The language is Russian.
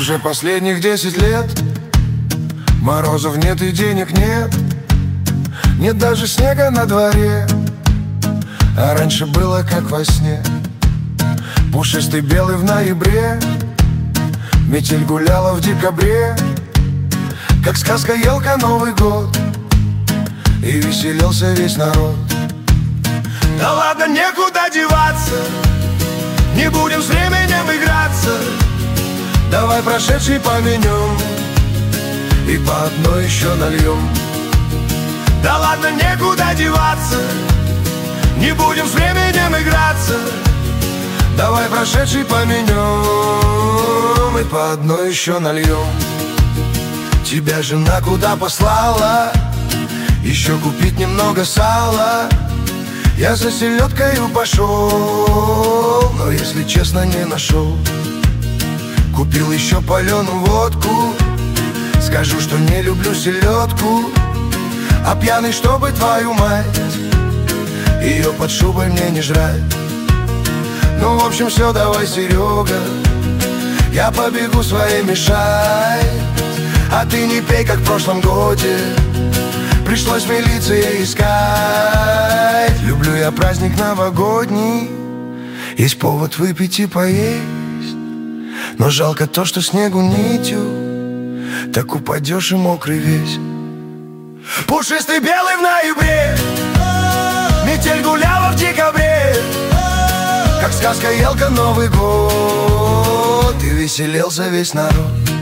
Уже последних 10 лет морозов нет и денег нет. Нет даже снега на дворе, а раньше было как во сне. Пушистый белый в ноябре, метель гуляла в декабре. Как сказка елка Новый год, и веселился весь народ. Да ладно, некуда деваться, не будем с временем играться. Давай прошедший поменем и по одной еще нальем. Да ладно, некуда деваться, не будем с временем играться. Давай прошедший поменем и по одной еще нальем. Тебя жена куда послала? Еще купить немного сала. Я за селедкою пошел, но, если честно, не нашел. Купил еще паленую водку, скажу, что не люблю селедку. А пьяный, чтобы твою мать, ее под шубой мне не жрать. Ну, в общем, все, давай, Серега, я побегу своей мешать. А ты не пей, как в прошлом годе, пришлось милиции искать. Люблю я праздник новогодний, есть повод выпить и поесть. Но жалко то, что снегу нитью так упадешь и мокрый весь. Пушистый белый в ноябре, метель гуляла в декабре. Как сказка елка Новый год, и веселился весь народ.